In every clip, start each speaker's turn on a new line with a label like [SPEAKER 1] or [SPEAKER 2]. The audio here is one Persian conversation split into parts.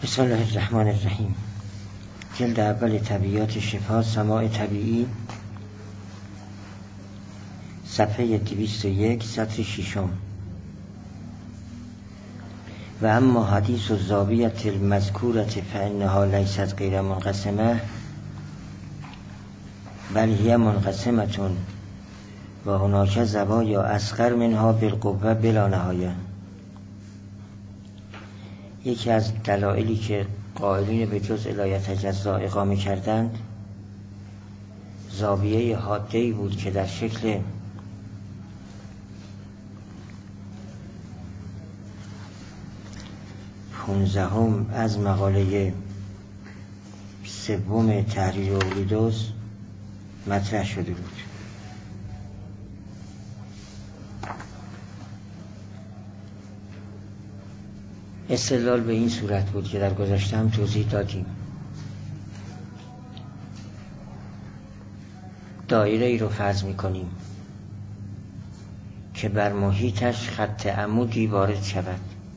[SPEAKER 1] بسم الله الرحمن الرحیم. جلد اول طبیعیات شفا، سماع طبیعی، صفحه 201، سطر 6. و اما حدیث الزاویة المذکورة فانها لیست غیر منقسمه بل هی منقسمة و هناک زوایا اصغر منها بالقوه بلا نهایه. یکی از دلایلی که قائلین به جزء لایتجزا اقامه کردند زاویه حاده‌ای بود که در شکل پونزدهم از مقاله سوم تحریر اقلیدس مطرح شده بود. استدلال به این صورت بود که در گذشته هم توضیح دادیم. دایره ای رو فرض می‌کنیم که بر محیطش خط عمودی وارد شود،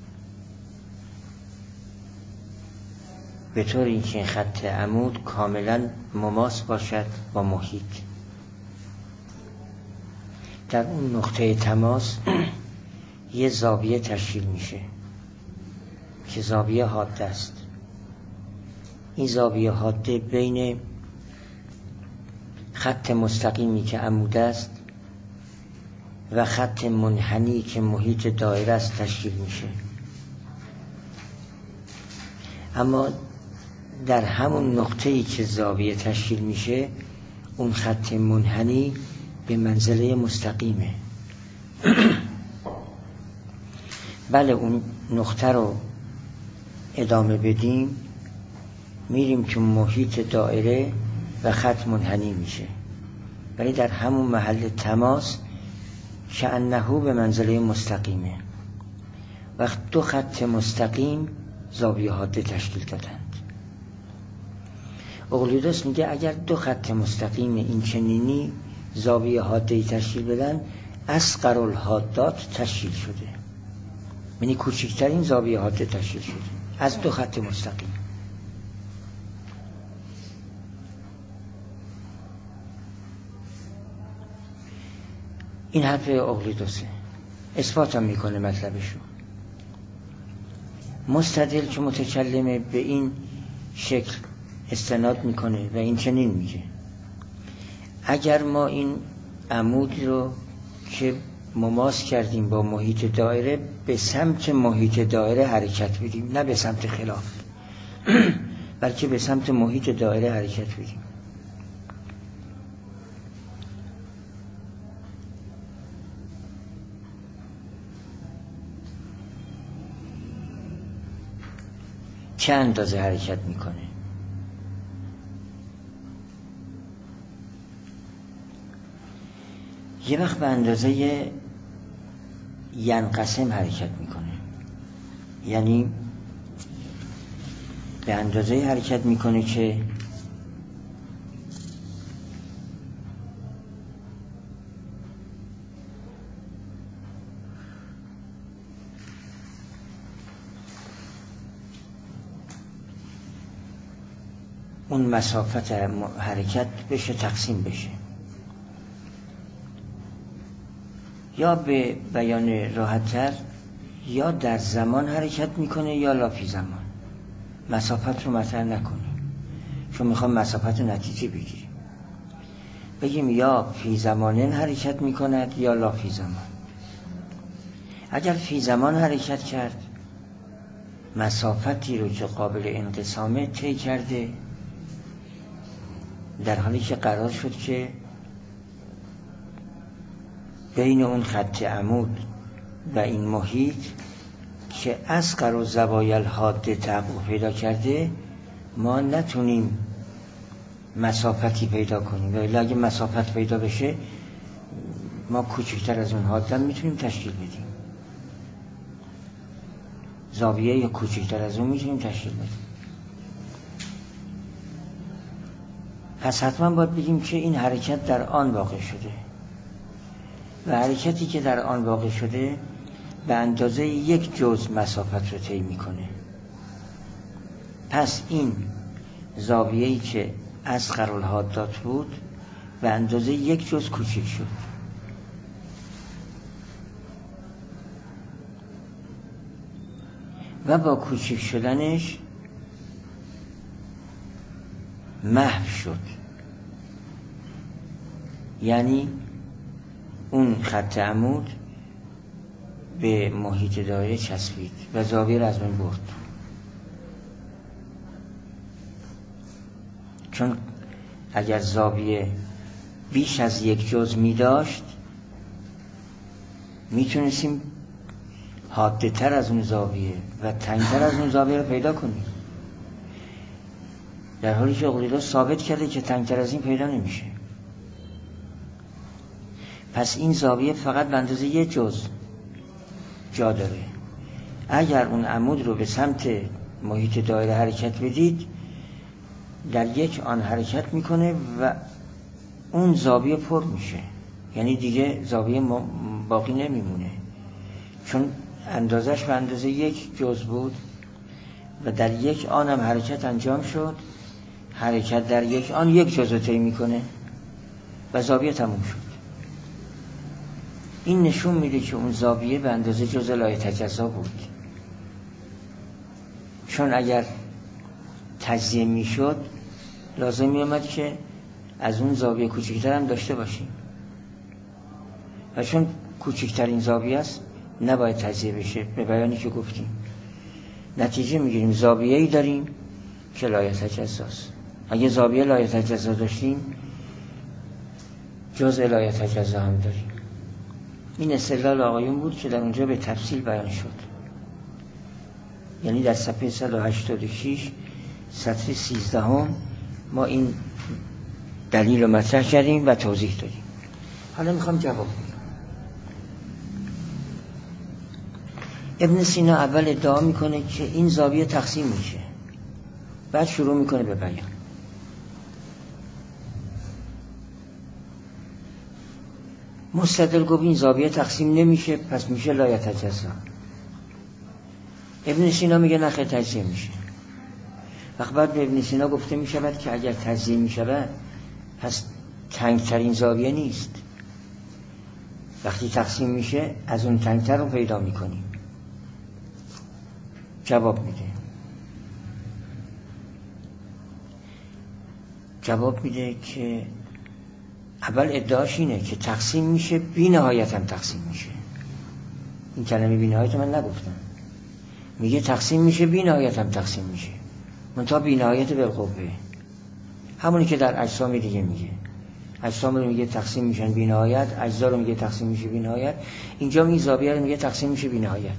[SPEAKER 1] به طور اینکه این خط عمود کاملا مماس باشد با محیط. در اون نقطه تماس یه زاویه تشکیل میشه که زاویه حاده است. این زاویه حاده بین خط مستقیمی که عمود است و خط منحنی که محیط دایره است تشکیل میشه. اما در همون نقطه‌ای که زاویه تشکیل میشه اون خط منحنی به منزله مستقیمه. بله، اون نقطه رو ادامه بدیم میریم تو محیط دایره و خط منحنی میشه، ولی در همون محل تماس کأنه به منزله مستقیمه. وقت دو خط مستقیم زاویه حاده تشکیل دادند. اقلیدس میگه اگر دو خط مستقیم این چنینی زاویه حاده تشکیل بدن اصغر الحادات تشکیل شده، یعنی کوچکترین زاویه حاده تشکیل شده از دو خط مستقیم. این حرف اقلیدسه، اثبات هم میکنه مطلبشو. مستدل که متکلمه به این شکل استناد میکنه و این چنین میگه اگر ما این عمود رو که مماس کردیم با محیط دایره به سمت محیط دایره حرکت بدیم، نه به سمت خلاف بلکه به سمت محیط دایره حرکت بدیم، چه اندازه حرکت میکنه؟ یه وقت به اندازه ینقسم حرکت میکنه، یعنی به اندازه حرکت میکنه که اون مسافت حرکت بشه تقسیم بشه. یا به بیان راحت‌تر یا در زمان حرکت میکنه یا لافی زمان. مسافت رو مطرح نکنیم چون میخوام مسافت رو نتیجه بگیریم. بگیم یا فی زمانن حرکت میکند یا لافی زمان. اگر فی زمان حرکت کرد مسافتی رو که قابل انقسامه طی کرده، در حالی که قرار شد که بین اون خط عمود و این محیط که اصغر و زوایای الحاده تحقق پیدا کرده ما نتونیم مسافتی پیدا کنیم، ولی اگه مسافت پیدا بشه ما کوچکتر از اون حاده میتونیم تشکیل بدیم، زاویه یا کوچکتر از اون میتونیم تشکیل بدیم. پس حتما باید بگیم که این حرکت در آن واقع شده و حرکتی که در آن واقع شده به اندازه یک جزء مسافت رو طی میکنه. پس این زاویه‌ای که اصغرالحادات بود به اندازه 1 جز کوچک شد. و با کوچک شدنش محو شد. یعنی اون خط عمود به محیط دایره چسبید و زاویه را از بین برد. چون اگر زاویه بیش از 1 جز می داشت می تونستیم حاده تر از اون زاویه و تنگتر از اون زاویه رو پیدا کنیم، در حالی که اقلیدس ثابت کرده که تنگتر از این پیدا نمیشه. پس این زاویه فقط به اندازه 1 جز جا داره. اگر اون عمود رو به سمت محیط دایره حرکت بدید، در یک آن حرکت میکنه و اون زاویه پر میشه، یعنی دیگه زاویه باقی نمیمونه، چون اندازش به اندازه 1 جز بود و در یک آن هم حرکت انجام شد. حرکت در یک آن 1 جز رو طی میکنه و زاویه تموم شد. این نشون میده که اون زاویه به اندازه جزء لایتجزا بود، چون اگر تجزیه میشد لازم میامد که از اون زاویه کوچکتر هم داشته باشیم و چون کوچکترین زاویه است نباید تجزیه بشه، به بیانی که گفتیم. نتیجه میگیریم زاویه‌ای داریم که لایتجزاست. اگه زاویه لایتجزا داشتیم جزء لایتجزا هم داریم. این استدلال آقایون بود که در اونجا به تفصیل بیان شد. یعنی در صفحه 186 سطر 13 ما این دلیل رو مطرح کردیم و توضیح دادیم. حالا میخوام جواب بدم. ابن سینا اول ادعا میکنه که این زاویه تقسیم میشه، بعد شروع میکنه به بیان. مستدل گفت این زاویه تقسیم نمیشه، پس میشه لایتجزا. ابن سینا میگه نخیر تجزیه میشه. وقت بعد به ابن سینا گفته میشود که اگر تجزیه میشود پس تنگترین زاویه نیست. وقتی تقسیم میشه از اون تنگتر رو پیدا میکنیم. جواب میده که اول ادعاش اینه که تقسیم میشه بی نهایت هم تقسیم میشه. این کلمه بی نهایت من نگفتم. میگه تقسیم میشه بی نهایت هم تقسیم میشه، منتها بی نهایت بالقوه، همونی که در اجسام دیگه میگه. اجسام رو میگه تقسیم میشن بی نهایت، اجزا رو میگه تقسیم میشه بی نهایت. اینجا این زاویه رو میگه تقسیم میشه بی نهایت.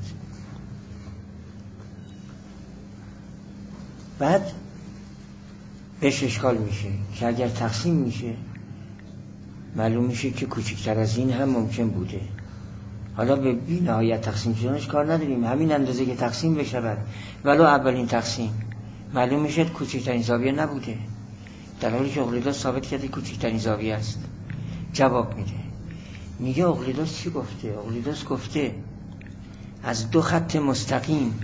[SPEAKER 1] بعد بهش اشکال میشه که اگر تقسیم میشه معلوم میشه که کوچکتر از این هم ممکن بوده. حالا به بی نهایت تقسیم شدنش کار نداریم، همین اندازه که تقسیم بشود ولو اولین تقسیم معلوم میشه کوچکترین زاویه نبوده، در حالی که اقلیدس ثابت کرده کوچکترین زاویه است. جواب میده، میگه اقلیدس چی گفته؟ اقلیدس گفته از 2 خط مستقیم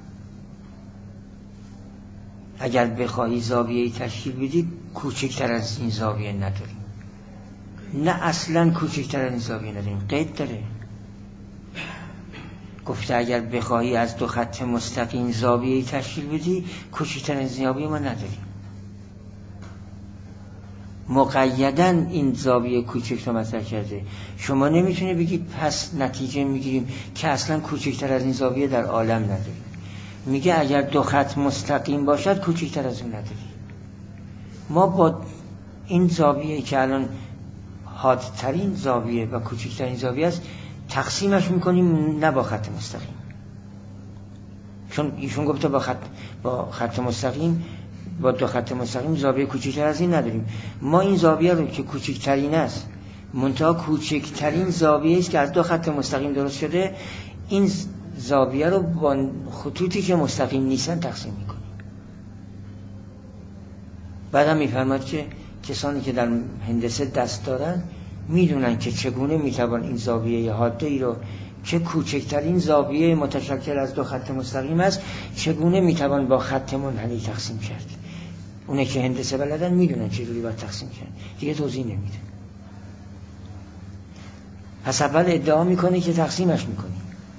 [SPEAKER 1] اگر بخواهی زاویه‌ای تشکیل بدی کوچکتر از این زاویه نداریم. نه اصلا کوچکتر از این زاویه نداریم، قید داره. گفته اگر بخواهی از 2 خط مستقیم زاویه‌ای تشکیل بدی کوچکتر از این زاویه ما نداریم. مقیداً این زاویه کوچک رو مطرح کرده. شما نمیتونه بگید پس نتیجه میگیریم که اصلا کوچکتر از این زاویه در عالم نداریم. میگه اگر 2 خط مستقیم باشد کوچکتر از اون نداریم. ما با این زاویه که الان حادترین زاویه و کوچکترین زاویه است تقسیمش میکنیم نه با خط مستقیم، چون ایشون گفته با خط مستقیم، با 2 خط مستقیم زاویه کوچکتر از این نداریم. ما این زاویه رو که کوچکترین است منتها کوچکترین زاویه است که از 2 خط مستقیم درست شده، این زاویه رو با خطوطی که مستقیم نیستن تقسیم میکنیم. بعدم میفرماد که کسانی که در هندسه دست دارن میدونن که چگونه میتوان این زاویه حاده ای رو که کوچکترین زاویه متشکل از دو خط مستقیم است چگونه میتوان با خط منحنی تقسیم کرد. اونه که هندسه بلدن میدونن چجوری باید تقسیم کرد، دیگه توضیح نمیده. پس اول ادعا میکنه که تقسیمش میکنی،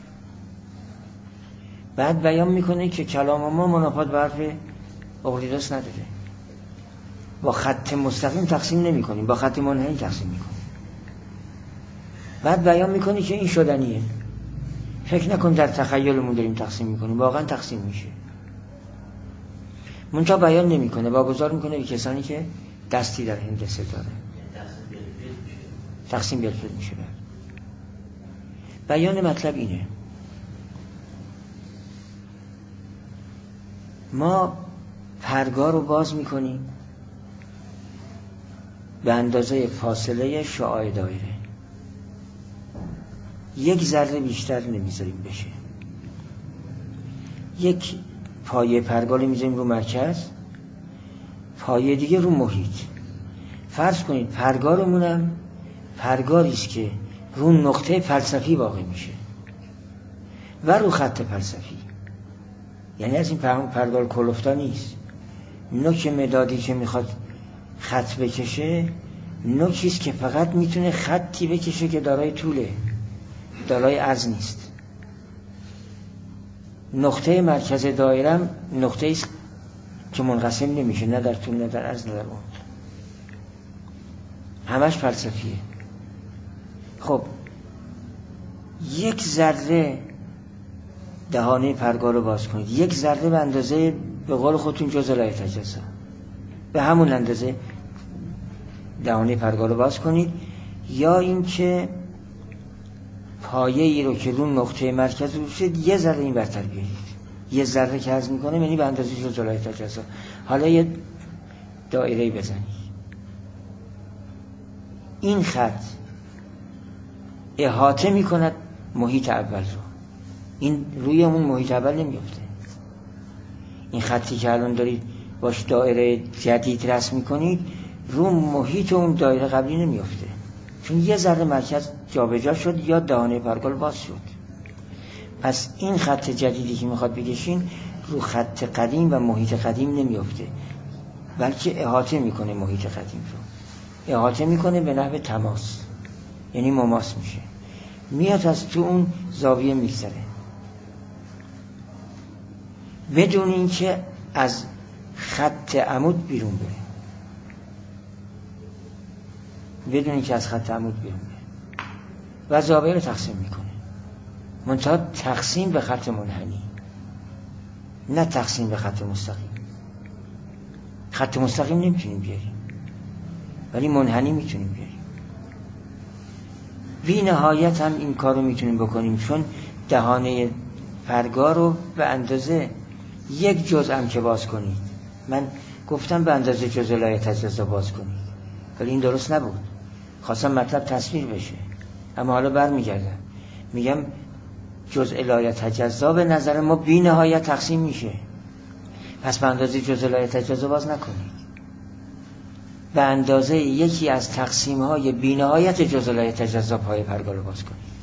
[SPEAKER 1] بعد بیان میکنه که کلام ما منافات به حرف اقلیدس نداره. با خط مستقیم تقسیم نمی کنیم، با خط منحنی تقسیم میکنیم. بعد بیان میکنی که این شدنیه. فکر نکن در تخیلمون داریم تقسیم میکنیم، واقعا تقسیم میشه. منتها بیان نمیکنه، واگذار میکنه به کسانی که دستی در هندسه داره. تقسیم بالفعل میشه. بیان مطلب اینه: ما پرگار رو باز میکنیم به اندازه فاصله شعاع دایره، یک ذره بیشتر نمیذاریم بشه. یک پایه پرگار رو میذاریم رو مرکز، پایه دیگه رو محیط. فرض کنید پرگارمونم پرگاریست که رو نقطه فلسفی واقع میشه و رو خط فلسفی. یعنی از این پرگار کلفتا نیست. نوک مدادی که میخواد خط بکشه نوکیست که فقط میتونه خطی بکشه که دارای طوله، دارای عرض نیست. نقطه مرکز دایرم نقطه ایست که منقسم نمیشه، نه در طول نه در عرض نه در عمق، همش فلسفیه. خب یک ذره دهانه پرگار رو باز کنید، یک ذره به اندازه به قول خودتون جزء لایه تجزا، به همون اندازه دهانه پرگار رو باز کنید. یا اینکه پایه ای رو که رو نقطه مرکز رو شد یه ذره این برتر بیارید. یه ذره که عرض میکنه یعنی به اندازه جزء لایه تجزا. حالا یه دایره‌ای بزنید. این خط احاطه میکند محیط اول رو. این روی اون محیط اول نمیفته. این خطی که الان دارید باش دایره جدید رسم میکنید رو محیط اون دایره قبلی نمیفته، چون یه ذره مرکز جابجا شد یا دهانه پرگار باز شد. پس این خط جدیدی که میخواد بکشین رو خط قدیم و محیط قدیم نمیفته، بلکه احاطه میکنه محیط قدیم رو، احاطه میکنه به نحو تماس، یعنی مماس میشه، میاد از تو اون زاویه میگذره بدون اینکه از خط عمود بیرون بره، بدون اینکه از خط عمود بیرون بره و زاویه رو تقسیم میکنه. منتها تقسیم به خط منحنی، نه تقسیم به خط مستقیم. خط مستقیم نمیتونیم بیاریم ولی منحنی میتونیم بیاریم. بی نهایت هم این کار رو میتونیم بکنیم، چون دهانه پرگار رو به اندازه یک جزء هم که باز کنید، من گفتم به اندازه جزء لایه تجزا باز کنید ولی این درست نبود، خواستم مطلب تصویر بشه. اما حالا برمیگردم میگم جزء لایه تجزا به نظر ما بی نهایت تقسیم میشه، پس به اندازه جزء لایه تجزا باز نکنید، به اندازه یکی از تقسیم های بی نهایت جزء لایه تجزا پای پرگار رو باز کنید،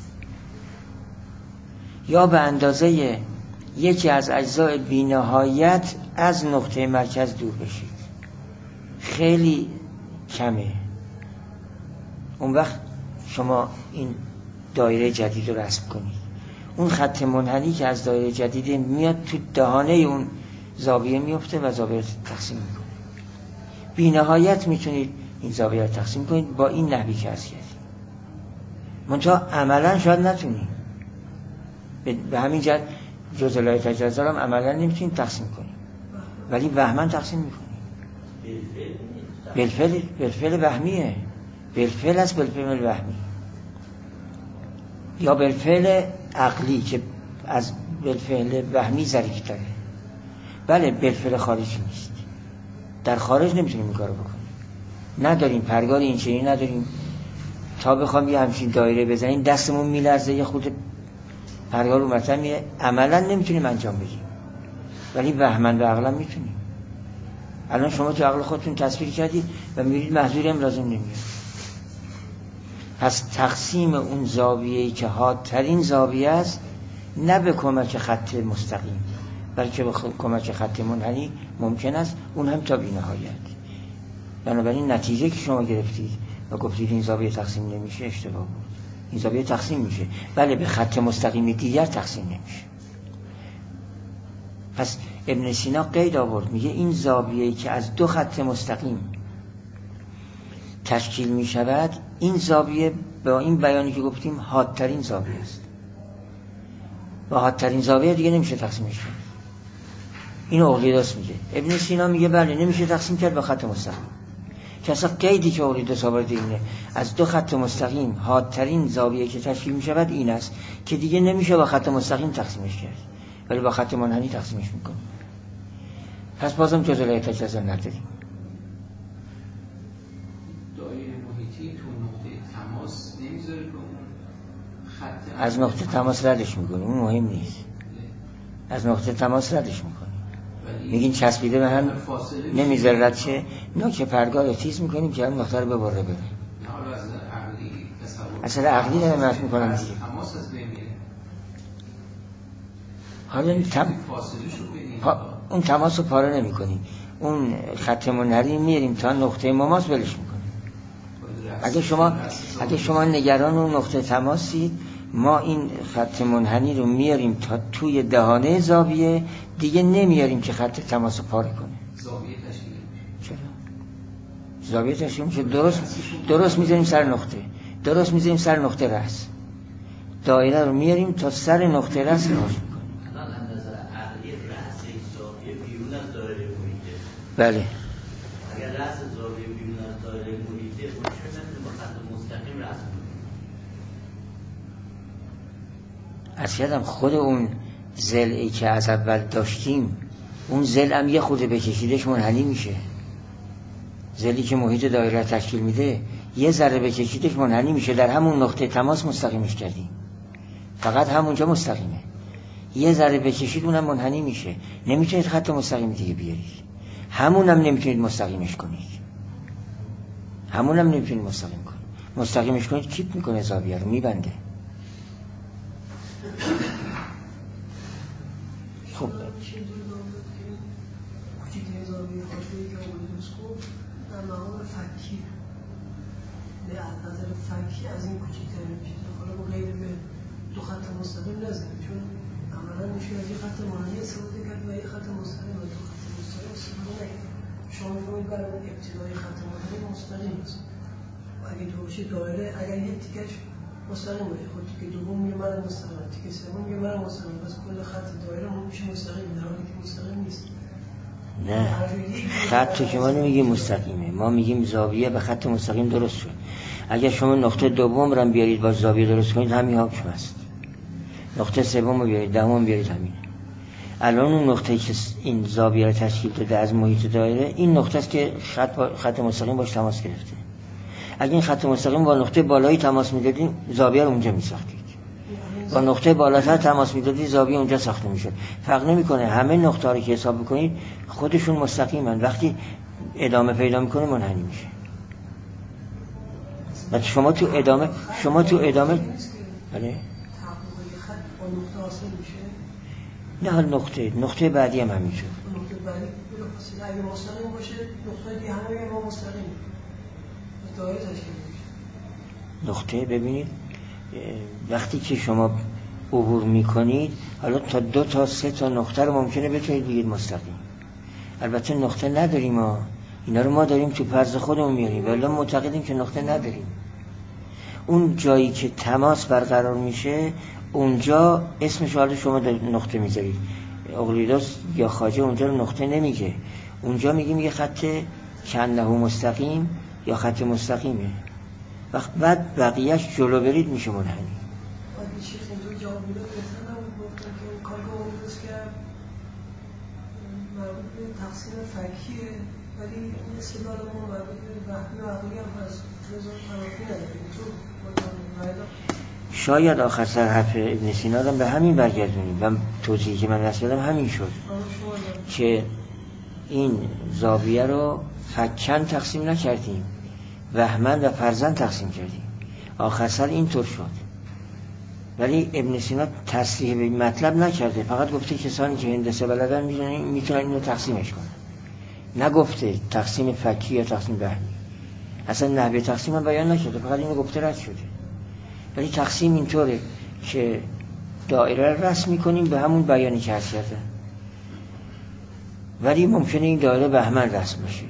[SPEAKER 1] یا به اندازه یکی از اجزای بی نهایت از نقطه مرکز دور بشید. خیلی کمه. اون وقت شما این دایره جدید رو رسم کنید، اون خط منحنی که از دایره جدید میاد تو دهانه اون زاویه میفته و زاویه رو تقسیم میکنه. بی نهایت میتونید این زاویه رو تقسیم کنید با این نحوی که عرض کردیم. منتها عملا شاید نتونید، به همین جهت جزء لایه تجزا هم عملا نمیتونید تقسیم کنید ولی وهما تقسیم میکنید. بالفعل وهمیه، بالفعل است، بالفعل وهمی یا بالفعل عقلی که از بالفعل وهمی ظریف‌تره. بله بالفعل خارجی نیست، در خارج نمیتونیم این کارو بکنیم، نداریم پرگار این چنینی نداریم تا بخوام یه همچین دایره بزنیم دستمون میلرزه، یه خود پرگار رو مثلا میره، عملا نمیتونیم انجام بدیم ولی وهمن و عقلا میتونیم. الان شما تو عقل خودتون تصویر کردید و میبینید محضوری هم لازم نمیاد. پس تقسیم اون زاویه‌ای که حادترین زاویه است نه به کمک خط مستقیم بلکه به کمک خط منحنی ممکن است، اون هم تا بی‌نهایت. بنابراین نتیجه که شما گرفتید و گفتید این زاویه تقسیم نمیشه اشتباه بود. این زاویه تقسیم میشه، بله به خط مستقیم دیگر تقسیم نمیشه. پس ابن سینا قید آورد، میگه این زاویه‌ای که از دو خط مستقیم تشکیل میشود این زاویه با این بیانی که گفتیم حادترین زاویه است. با حادترین زاویه دیگه نمیشه تقسیمش کرد. این اقلیدس میگه. ابن سینا میگه بله نمیشه تقسیم کرد با خط مستقیم. که اصلا قیدی که اقلیدس آورده اینه، از دو خط مستقیم حادترین زاویه که تشکیل میشود این است که دیگه نمیشه با خط مستقیم تقسیمش کرد، ولی با خط منحنی تقسیمش میکنه. پس بازم جزء تجزیه نداریم.
[SPEAKER 2] دایره محیطی تو نقطه تماس نمیذاره که اون خط
[SPEAKER 1] از نقطه تماس ردش میکنیم، اون مهم نیست. از نقطه تماس ردش میکنیم، میگین چسبیده به هم نمیذاره رد شه، نوک پرگار رو تیز میکنیم که هم نقطه رو ببره بره. اصلا عقلی نمیرد میکنم دیگه.
[SPEAKER 2] تماس از بین میره.
[SPEAKER 1] حالا اون تماس رو پاره نمی کنیم، اون خط منحنی میریم تا نقطه مماس ولش میکنیم. اگه شما نگران اون نقطه تماسید، ما این خط منحنی رو میاریم تا توی دهانه زاویه، دیگه نمیاریم که خط تماس رو پاره کنه.
[SPEAKER 2] زاویه تشکیل میشه.
[SPEAKER 1] چرا؟ زاویه تشکیل میشه، درست میذاریم سر نقطه، درست میذاریم سر نقطه رأس، دایره رو میاریم تا سر نقطه رأس راش میکنیم. بله.
[SPEAKER 3] اگر رأس زاویه بیرون از دایره محیطه خودش نمیتونه با خط مستقیم رسم کنه.
[SPEAKER 1] از کردم خود اون ضلعی که از اول داشتیم، اون ضلع هم یه خورده بکشیدش منحنی میشه. ضلعی که محیط دایره تشکیل میده یه ذره بکشیدش منحنی میشه. در همون نقطه تماس مستقیمش کردیم، فقط همونجا مستقیمه. یه ذره بکشید اونم منحنی میشه، نمیتونید خط مستقیم دیگه بیارید. همونم نمیتونید مستقیمش کنید، همونم نمیتونید مستقیم کنید. مستقیمش کنید کیپ میکنه، زاویه رو میبنده. خب
[SPEAKER 4] در مقام فکی به نظر فکی از این کوچکترین چیز حالا با غیر به دو خط مستقیم نزدیم، چون عملا میشه از یه خط منحنی استفاده کرد و یه خط مستقیم و دو خط مستقیم استفاده نکرد. شما می‌فهمید برای ابتدای خط منحنی مستقیم است و اگه تو باشه دایره، اگر یه تیکش مستقیم باشه، خود تیکه دوم میگه من مستقیم، تیکه سوم میگه من مستقیم، پس کل خط دایره میشه مستقیم، در حالی که مستقیم نیست.
[SPEAKER 1] نه، خط که ما نمیگیم مستقیمه، ما میگیم زاویه به خط مستقیم درست شد. اگر شما نقطه دوم رو بیارید با زاویه درست کنید، همین حکم است. نقطه سوم رو بیارید، دهم بیارید، همین. الان اون نقطه‌ای که این زاویه رو تشکیل داده از محیط دایره، این نقطه است که خط مستقیم باش تماس گرفته. اگه این خط مستقیم با نقطه بالایی تماس میدادین، زاویه رو اونجا میساختید. با نقطه بالاتر تماس میدادید، زاویه اونجا ساخته میشد. فرق نمیکنه، همه نقطه‌ها رو که حساب بکنید خودشون مستقیمن. وقتی ادامه پیدا میکنه منحنی میشه. بعد شما تو ادامه بله نه، نقطه بعدی هم همینجور.
[SPEAKER 4] نقطه بعدی اگه مستقیم باشه، نقطه دیگه همه ما مستقیم دایره تشکیل میشه.
[SPEAKER 1] نقطه ببینید وقتی که شما عبور میکنید، حالا تا 2 تا 3 تا نقطه رو ممکنه بتونید بگید مستقیم. البته نقطه نداریم ما، اینا رو ما داریم تو فرض خودمون میاریم، ولی معتقدیم که نقطه نداریم. اون جایی که تماس برقرار میشه اونجا اسمش حالا شما نقطه میذارید. اقلیدس یا خواجه اونجا رو نقطه نمیگه، اونجا میگه خط کنه مستقیم یا خط مستقیمه. وقت بعد بقیهش جلو برید میشه منحنی.
[SPEAKER 4] آدی شیخ اینجا جواب میده بهتر نبود که کارگاه اقلیدس که مربوط به تقسیم فکیه، ولی این استدلال ما مربوط به وحمی و عقلی هم هست، جزا تنافی نداریم.
[SPEAKER 1] شاید آخر سر حرف ابن سینا رو به همین برگردونیم و توضیحی که من رسیدم همین شد که این زاویه رو فکن تقسیم نکردیم، وهمن و فرزن تقسیم کردیم. آخر سر اینطور شد. ولی ابن سینا تصریح به مطلب نکرده، فقط گفته کسانی که هندسه بلدن میتونن اینو تقسیمش کنن، نگفته تقسیم فکی یا تقسیم بهمی. اصلا نحوه تقسیم هم بیان نکرده، فقط اینو گفته رد شده. ولی تقسیم اینطوره که دایره رو رسم می‌کنیم به همون بیانی که هست کرده، ولی ممکنه این دایره بهمن رسم بشه،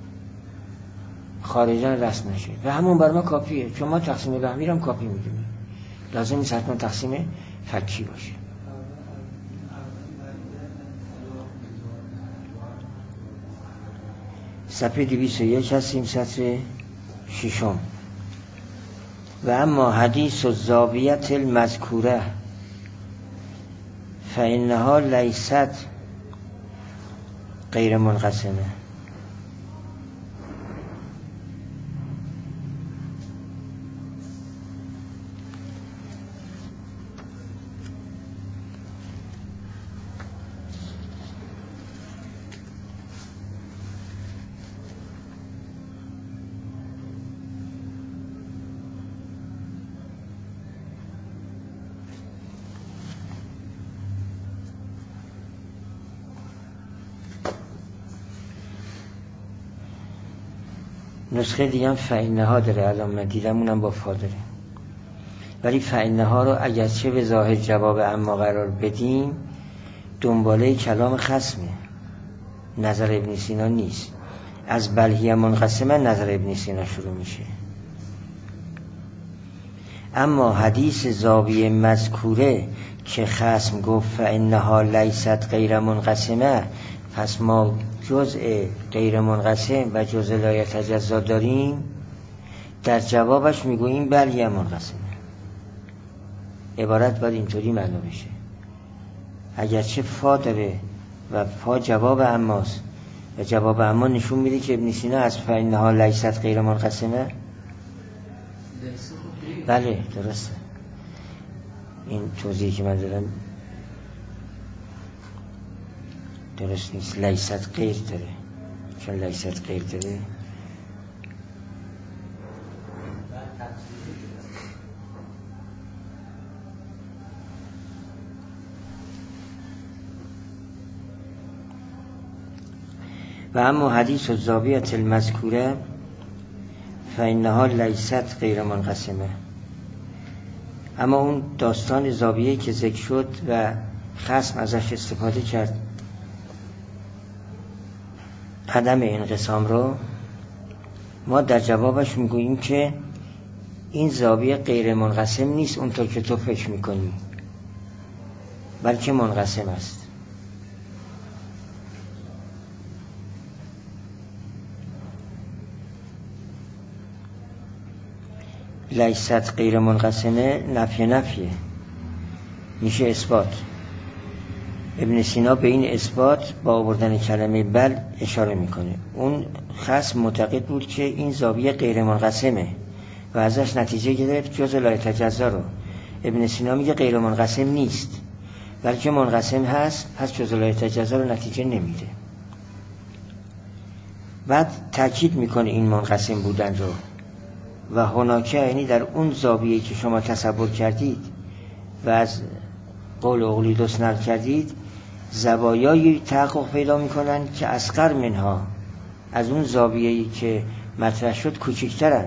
[SPEAKER 1] خارجاً رسم نشه و همون بر ما کافیه، چون ما تقسیم بهمی رو هم کافی می‌دونیم، لازم نیست حتما تقسیم فکی باشه. صفحه 201 هستیم، سطر 6. و اما حدیث الزاویت المذکوره فإنها لیست غیر منقسمه. نسخه دیگه هم فإنها داره، الان من دیدم اونم با فا داره، ولی فإنها رو اگرچه به ظاهر جواب اما قرار بدیم دنباله کلام خصمه، نظر ابن سینا نیست. از بلهی منقسمه نظر ابن سینا شروع میشه. اما حدیث زاویه مذکوره که خصم گفت فإنها لیست غیر منقسمه، پس ما جزء غیر منقسم و جزء لا یتجزا داریم، در جوابش میگوییم بلهی منقسمه. عبارت باید اینطوری معنا بشه، اگرچه فا داره و فا جواب اماست و جواب اما نشون میده که ابن سینا از فإنها لیست غیر منقسمه. بله درسته، این توضیحی که من دادم درست نیست، لیست غیر داره، چون لیست غیر داره و اما حدیث الزاویة المذکوره فإنها لیست غیر منقسمه. اما اون داستان زاویه که ذکر شد و خصم ازش استفاده کرد عدم انقسام رو، ما در جوابش میگوییم که این زاویه غیر منقسم نیست اونطور که تو فکر میکنی، بلکه منقسم است. لیست غیر منقسمه نفیه میشه اثبات. ابن سینا به این اثبات با آوردن کلمه بل اشاره میکنه. اون خصم معتقد بود که این زاویه غیر منقسمه و ازش نتیجه گرفت جزء لا یتجزا رو. ابن سینا میگه غیر منقسم نیست بلکه منقسم هست، پس جزء لا یتجزا رو نتیجه نمیده. بعد تاکید میکنه این منقسم بودن رو و هناکه، یعنی در اون زاویه‌ای که شما تصور کردید و از قول اقلیدس نقل کردید، زوایایی تحقق پیدا میکنن که اصغر منها، از اون زاویه‌ای که مطرح شد کوچکترن.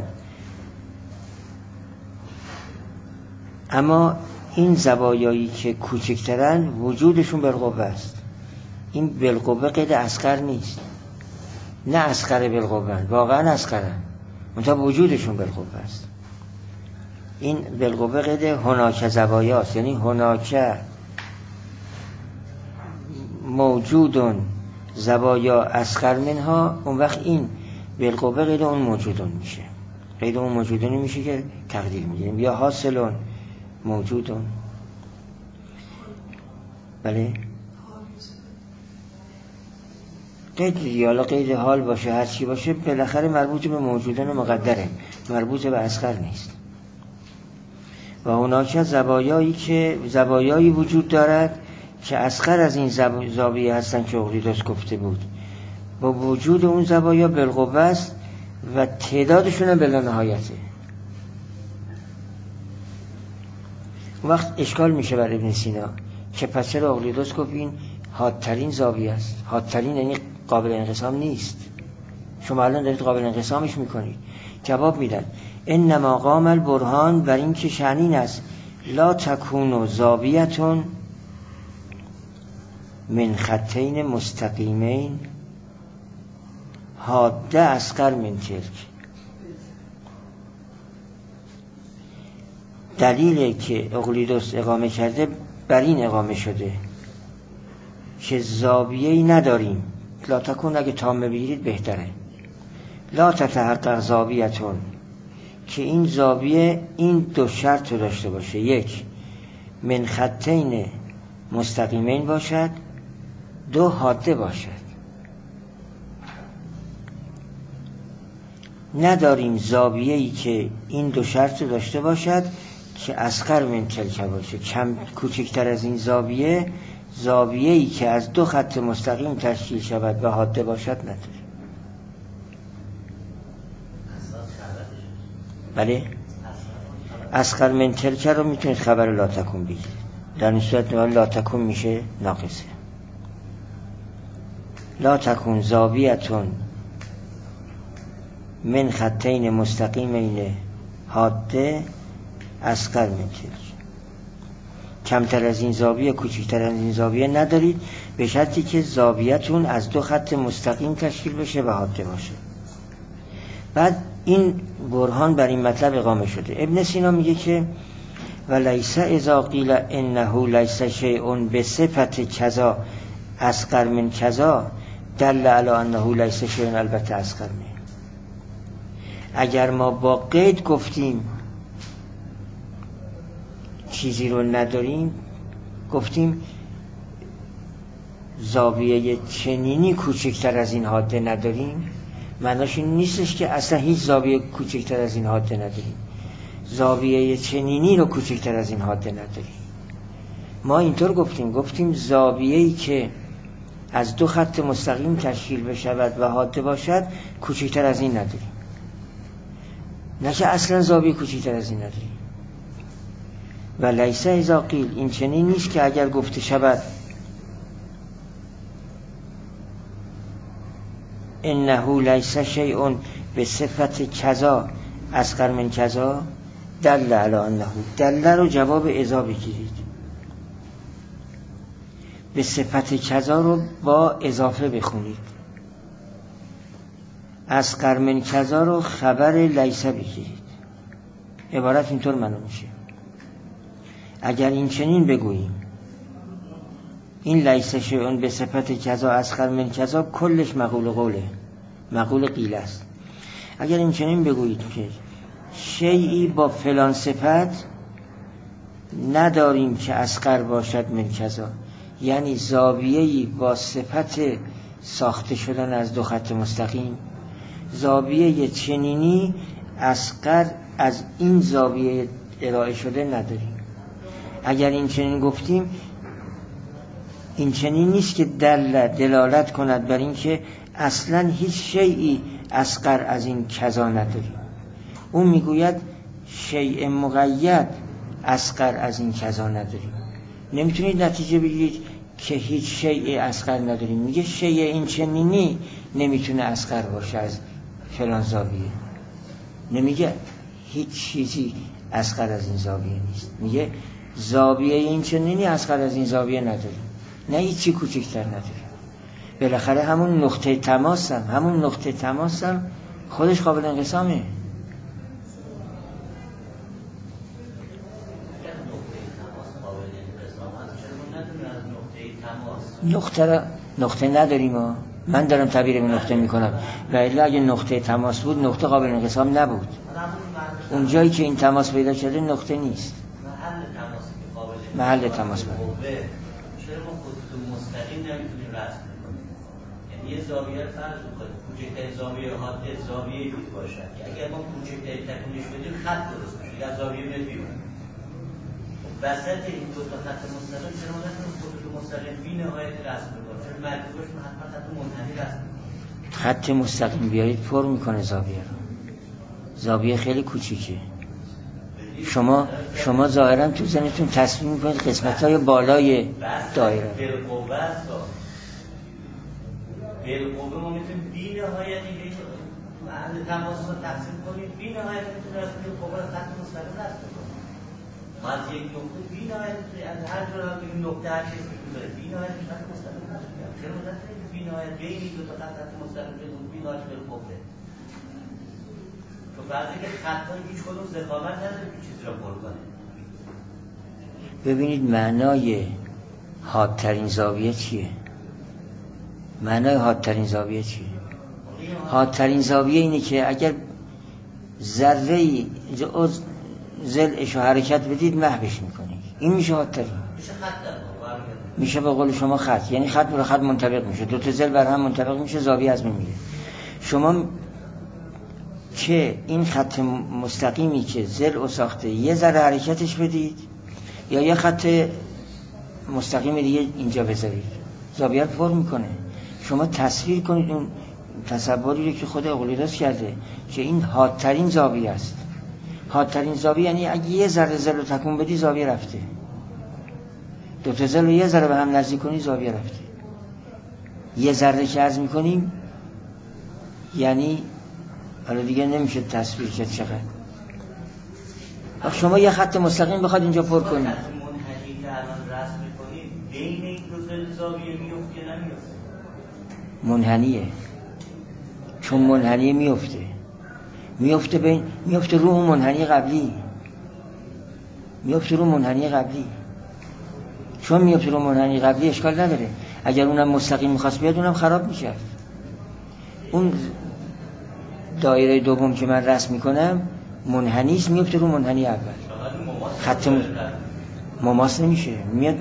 [SPEAKER 1] اما این زوایایی که کوچکترن وجودشون بالقوه است. این بالقوه قید اصغر نیست، نه اصغر بالقوه، واقعا اصغرن، منتها وجودشون بالقوه است. این بالقوه قید هناک زوایاست، یعنی هناک موجودون زوایا اصغر منها، اون وقت این بالقوه قید اون موجودون میشه. قید اون موجودونی میشه که تقدیر میگیریم، یا حاصلون موجودون. بله قید دیگه، حالا قید حال باشه هر چی باشه بالاخره مربوط به موجودان مقدره، مربوط به اصغر نیست. و هناک زوایایی که زوایایی وجود دارد که اصغر از این زاویه هستن که اقلیدس گفته بود، با وجود اون زوایا بالقوه است و تعدادشون هم بلا نهایته. اون وقت اشکال میشه بر ابن سینا که پس چرا اقلیدس گفت این حادترین زاویه است. حادترین یعنی قابل انقسام نیست. شما الان دارید قابل انقسامش میکنید. جواب میدن انما قام البرهان بر این که شأنین است لا تکون زاویتون من خطین مستقیمین حاده اصغر من تلک. دلیلی که اقلیدس اقامه کرده بر این اقامه شده که زاویه‌ای نداریم. لا تکون اگه تامه بگیرید بهتره. لا تتحقق زاویتون که این زاویه این دو شرط رو داشته باشه. یک، من خطین مستقیمین باشد، دو حاده باشد. نداریم زاویه‌ای که این دو شرط رو داشته باشد که اصغر من تلک باشه، کم کوچکتر از این زاویه. زاویه‌ای که از دو خط مستقیم تشکیل شود و حاده باشد نداره. بله، اصغر من تلک رو میتونید خبر لا تکون بگیرید. در این صورت لا تکون میشه ناقصه. لا تکون زاویتون من خطین مستقیمین حاده اصغر من تلک. کمتر از این زاویه، کوچکتر از این زاویه ندارید، به شرطی که زاویتون از دو خط مستقیم تشکیل بشه و حاده باشه. بعد این برهان بر این مطلب اقامه شده. ابن سینا میگه که ولیس اذا قیل انه لیس شیء بصفت کذا اصغر من کذا دل علی انه لیس شیء البته اصغر من. اگر ما با قید گفتیم چیزی رو نداریم، گفتیم زاویه چنینی کوچکتر از این حاده نداریم، معناش این نیستش که اصلا هیچ زاویه کوچکتر از این حاده نداریم. زاویه چنینی رو کوچکتر از این حاده نداریم. ما اینطور گفتیم زاویه‌ای که از دو خط مستقیم تشکیل بشود و حاده باشد کوچکتر از این نداریم، نه که اصلا زاویه کوچکتر از این نداریم. و لیس اذا قیل، این چنین نیست که اگر گفته شود انه لیس شیء به صفت کذا اصغر من کذا دل علی انه، دل رو جواب اذا بگیرید، به صفت کذا رو با اضافه بخونید، اصغر من کذا رو خبر لیس بگیرید. عبارت اینطور معلوم میشه. اگر این چنین بگوییم این لیس شیء به صفت کذا اصغر من کذا کلش مقول قوله، مقول قیل است. اگر این چنین بگویید که شیئی با فلان صفت نداریم که اصغر باشد من کذا، یعنی زاویه‌ای با صفت ساخته شدن از دو خط مستقیم، زاویه چنینی اصغر از این زاویه ارائه شده نداریم. اگر این چنین گفتیم، این چنین نیست که دلالت کند بر این که اصلا هیچ شیئی اصغر از این کذا نداریم. اون میگوید شیء مقید اصغر از این کذا نداریم. نمیتونید نتیجه بگیرید که هیچ شیء اصغر نداریم. میگه شیء این چنینی نمیتونه اصغر باشه از فلان زاویه. نمیگه هیچ چیزی اصغر از این زاویه نیست، میگه زاویه این چنینی اصغر از این زاویه نداریم، نه هیچی کوچکتر نداریم. بالاخره همون نقطه تماسم خودش قابل انقسامه. نقطه نداریم ها. من دارم تعبیر به نقطه میکنم، و الا اگه نقطه تماس بود نقطه قابل انقسام نبود. اون جایی که این تماس پیدا شده نقطه نیست، محل تماس بود.
[SPEAKER 3] چرا ما خطوط مستقیم نمیتونیم رسم کنیم؟ یعنی یه زاویه رو فرض کنیم کوچکترین زاویه حاده زاویه بود باشد که اگر ما کوچکترین تکونش بدیم خط درست میشه، یا زاویه میاد بیرون. وسط این دو تا خط مستقیم چرا ما نمیتونیم خطوط مستقیم بی نهایت رسم کنیم؟ چرا مجبورش حتما خط منحنی رسم کنیم؟
[SPEAKER 1] خط مستقیم بیارید پر میکنه زاویه رو. زاویه خیلی کوچیکه. شما ظاهرا تو ذهنتون تصمیم می‌کنید قسمت‌های بالای دایره
[SPEAKER 3] بالقوه است. بالقوه ما میتونیم بی نهایت دیگه محل تماس رو تقسیم کنیم، بی نهایت میتونیم از بالقوه رو خط مستقیم رسم کنیم. ما از یک نقطه بی نهایت میتونیم از هر جور هم بگیم نقطه هر چیزی که داره بی نهایت خط مستقیم رسم کنیم. چرا نتونیم بی نهایت بین این دو تا خط مستقیم بدون بی نهایت بالقوه؟ چون بعضی که خط‌ها هیچ کدوم ضخامت نداره که چیزی رو پر کنه.
[SPEAKER 1] ببینید معنای حادترین زاویه چیه؟ معنای حادترین زاویه چیه؟ حادترین زاویه اینه که اگر ذره‌ای ضلعش رو حرکت بدید محوش میکنید، این میشه حادترین. میشه به قول شما خط، یعنی خط به خط منطبق میشه، دو تا ضلع بر هم منطبق میشه، زاویه از بین میره. شما که این خط مستقیمی که ضلع رو ساخته یه ذره حرکتش بدید یا یه خط مستقیم دیگه اینجا بذارید، زاویه رو پر میکنه. شما تصویر کنید اون تصوری رو که خود اقلیدس کرده که این حادترین زاویه است. حادترین زاویه یعنی اگه یه ذره ضلع رو تکون بدی زاویه رفته، دو تا ضلع رو یه ذره به هم نزدیک کنی زاویه رفته. یه ذره که عرض میکنیم یعنی حالا دیگه نمیشه تصویر کرد چقدر. شما یه خط مستقیم بخواد اینجا پر کنید،
[SPEAKER 3] خط منحنی که الان رسم می‌کنید بین این دو ضلع زاویه میفته یا نمیفته؟
[SPEAKER 1] منحنیه، چون منحنیه میفته رو اون منحنی قبلی، میفته رو منحنی قبلی. چون میفته رو منحنی قبلی اشکال نداره، اگر اونم مستقیم میخواست بیاد اونم خراب میشه. اون دایره دوم که من رسم میکنم منحنیست، میفته رو منحنی اول. خط مماس نمیشه، میاد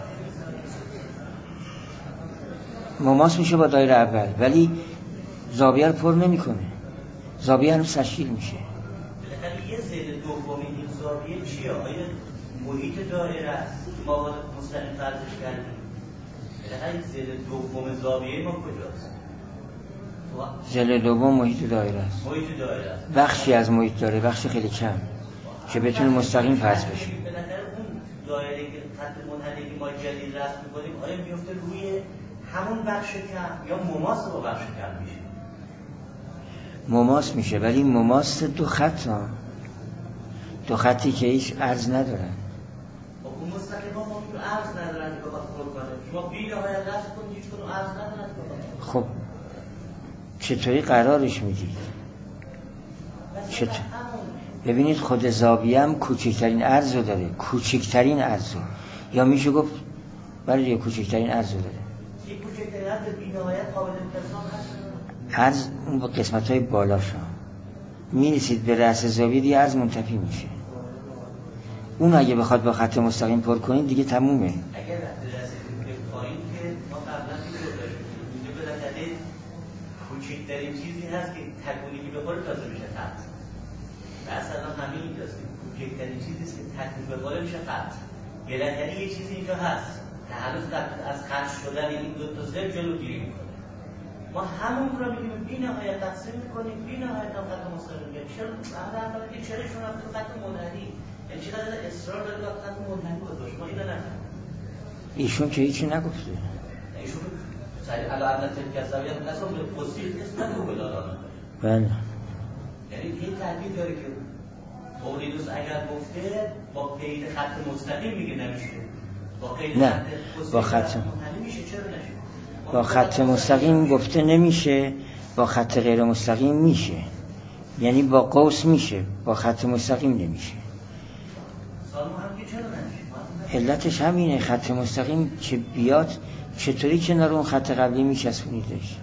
[SPEAKER 1] مماس میشه با دایره اول ولی زاویه رو پر نمیکنه، زاویه هم تشکیل میشه.
[SPEAKER 3] بالاخره یه ضلع دومی این زاویه چیه؟ آیا محیط دایره است؟ ما باید مستقیم فرضش کردیم. بالاخره ضلع دوم زاویه ما کجاست؟
[SPEAKER 1] ضلع دوم محیط دایره است.
[SPEAKER 3] محیط دایره است.
[SPEAKER 1] بخشی از محیط داره، بخش خیلی کم که بتونه مستقیم فرض بشه.
[SPEAKER 3] بالاخره اون دایره که خط منحنی که ما جدید رسم می‌کنیم آیا میفته روی همون بخش کم یا مماس با بخش کم میشه؟
[SPEAKER 1] مماس میشه، ولی مماس دو خطی که هیچ عرض ندارن.
[SPEAKER 3] اون مستقیما ما عرض ندارن که بخواد پر کنه. شما بی نهایت رسم کنید هیچ کدوم عرض ندارن.
[SPEAKER 1] خب چطوری قرارش میدید؟ چطور؟ ببینید خود زاویه هم کوچکترین عرض رو داره، کوچکترین عرض رو، یا میشه گفت برای یه کوچکترین عرض رو داره.
[SPEAKER 3] یه کوچکترین عرض بی نهایت قابل انتظام هست؟
[SPEAKER 1] عرض اون با قسمت‌های بالاش میرسید به رأس زاویه دیگه عرض منتفی میشه. اون اگه بخواد با خط مستقیم پر کنید دیگه تمومه.
[SPEAKER 3] اگر رسیدیم به پایین که ما قبلا دیگه داشتیم اینجا بالاخره کوچکترین چیزی هست که تکونی که بخوره تازه میشه خط. مثلا همین اینجاست که کوچکترین چیزی است که تکون بخوره میشه خط. بالاخره یه چیزی اینجا هست که هنوز از خط شدن این دو تا ضلع جلوگیری میکنه. ما همون رو میگیم بی نهایت تقسیم میکنیم، بی نهایت هم خط مستقیم میگیم. چرا که چراشون هم تو خط منحنی، یعنی چقدر اصرار داره که خط منحنی باشه؟ ما اینو نفهمیم.
[SPEAKER 1] ایشون که هیچی نگفته.
[SPEAKER 3] ایشون علاوه بر تلک زاویه اصلا به پوزیشن اسم نداره دارن.
[SPEAKER 1] بله.
[SPEAKER 3] یعنی این تعبیر داره که اولیدوس اگر گفته با قید خط مستقیم میگه نمیشه. با قید
[SPEAKER 1] نه.
[SPEAKER 3] خط
[SPEAKER 1] با خط
[SPEAKER 3] منحنی میشه، چرا نشه؟
[SPEAKER 1] با خط مستقیم گفته نمیشه، با خط غیر مستقیم میشه. یعنی با قوس میشه، با خط مستقیم نمیشه.
[SPEAKER 3] سالمو هم که چرا نمیشه؟
[SPEAKER 1] علتش همینه، خط مستقیم که بیاد چطوری کنار اون خط قبلی میچسبونیدش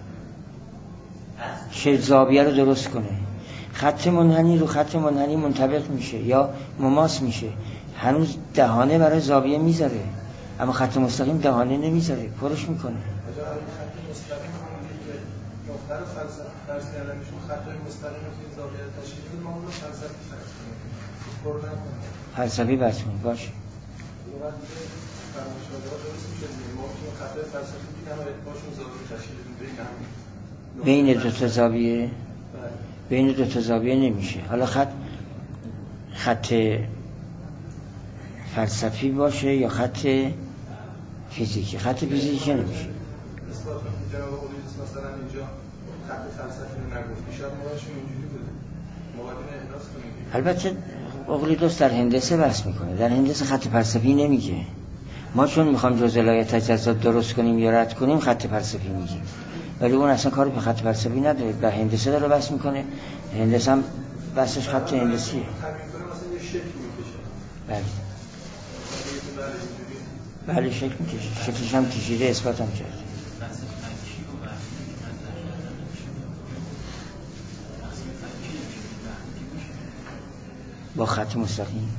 [SPEAKER 1] که زاویه رو درست کنه. خط منحنی رو خط منحنی منطبق میشه یا مماس میشه، هنوز دهانه برای زاویه میذاره، اما خط مستقیم دهانه نمیذاره، پرش میکنه.
[SPEAKER 5] خط مستقیم دختر فرض کردن میشه خطای مستقیم رو توی زاویه تشکیل بده، ما اون رو فلسفی فرض کنیم.
[SPEAKER 1] فلسفی فرض کنیم باشه.
[SPEAKER 5] بعد فرمایشات درست میشه، ما اون خطای فلسفی که نباید باشون زاویه تشکیل بدیم
[SPEAKER 1] بین دو تا زاویه. بین دو تا زاویه نمیشه. حالا خط فلسفی باشه یا خط فیزیکی. خط فیزیکی که نمیشه.
[SPEAKER 5] اثبات جناب اولیدس مثلا اینجا خط فلسفی رو نگفت، شاید موقعشون اینجوری بوده. مقابل احداث کنید.
[SPEAKER 1] البته اولیدس در هندسه بحث میکنه، در هندسه خط فلسفی نمیگه. ما چون میخوام جزئیات تجزات درست کنیم یا رد کنیم خط فلسفی میگیم، ولی اون اصلا کاری به خط فلسفی نداره، در هندسه داره بحث میکنه. هندسه هم بحثش خط هندسیه. بله شکل میکشه، شکلش هم کشیده، اثبات هم کرده. با خط مستقیم،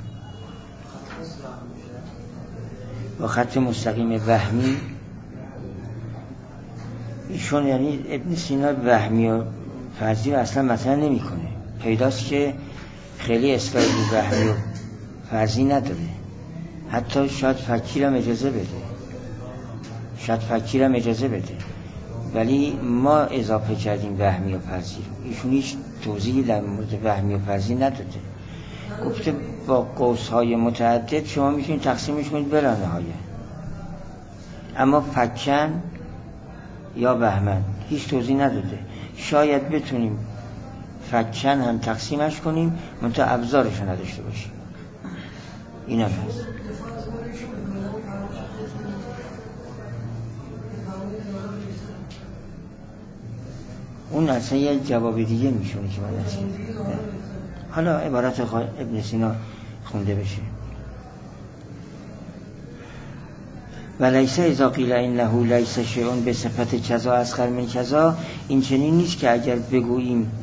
[SPEAKER 1] با خط مستقیم وهمی. ایشون یعنی ابن سینا وهمی و فرضی رو اصلا مطرح نمیکنه. پیداست که خیلی اصلاحی وهمی و فرضی نداره، حتی شاید فکرم اجازه بده، ولی ما اضافه کردیم وهمی و فرضی رو. ایشون هیچ توضیحی در مورد وهمی و فرضی نداده. گفته با قوس‌های متعدد شما میتونید تقسیمش کنید بلا نهایه، اما فکن یا وهمن هیچ توضیح نداده. شاید بتونیم فکن هم تقسیمش کنیم منتها ابزارش رو نداشته باشیم. این هم هست. اون اصلا یه جواب دیگه میشونه که من اصلا حالا عبارت ابن سینا خونده بشه. و لیس اذا قیل انه لیس شیء به صفت کذا اصغر من کذا، این چنین نیست که اگر بگوییم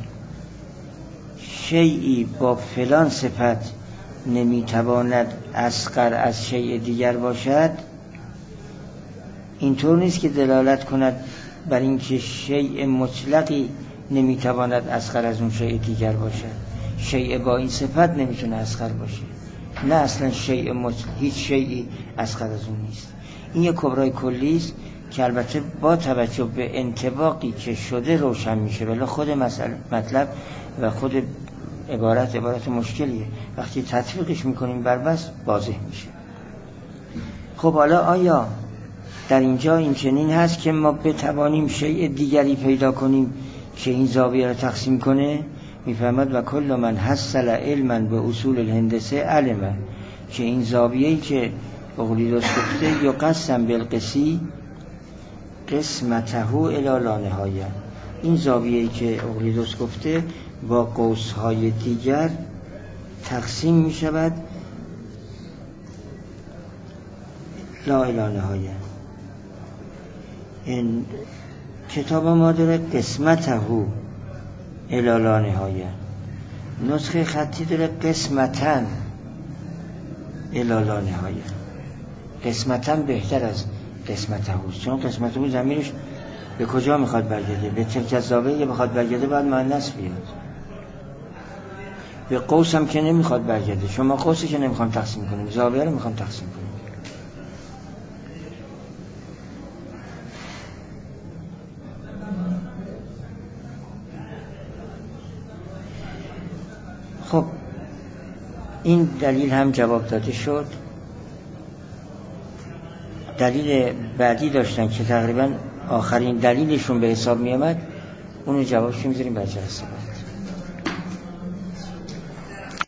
[SPEAKER 1] شیئی با فلان صفت نمیتواند اصغر از شیء دیگر باشد، اینطور نیست که دلالت کند بر اینکه شیء مطلقی نمیتواند اصغر از اون شیء دیگر باشد. شیء با این صفت نمیتونه اصغر باشه، نه اصلا شیء مطلق هیچ شیئی اصغر از اون نیست. این یک کبرای کلی است که البته با توجه به انطباقی که شده روشن میشه، ولی خود مطلب و خود عبارت مشکلیه. وقتی تطبیقش میکنیم بر بس واضح میشه. خب حالا آیا در اینجا این چنین هست که ما بتوانیم شیء دیگری پیدا کنیم که این زاویه را تقسیم کنه؟ میفهمد و کل من حصل علما به اصول الهندسه علمه، که این زاویه‌ای که اولیدس گفته یا قسم بالقسی قسمته الی لا نهایه، این زاویه‌ای که اولیدس گفته با قوس‌های دیگر تقسیم می شود لا الی نهایه. این کتاب ما داره قسمته الی لا نهایه، نسخه خطی داره قسمتن الی لا نهایه. قسمتن بهتر از قسمته هست، چون قسمته هست ضمیرش به کجا میخواد برگرده؟ به تلک الزاویه بخواد برگرده باید مؤنث بیاد. به قوس هم که نمیخواد برگرده، شما قوسی که نمیخوام تقسیم کنیم، زاویه رو میخوام تقسیم کنیم. خب این دلیل هم جواب داده شد. دلیل بعدی داشتن که تقریبا آخرین دلیلشون به حساب می آمد، اونو جوابش میذاریم برای جلسه بعد.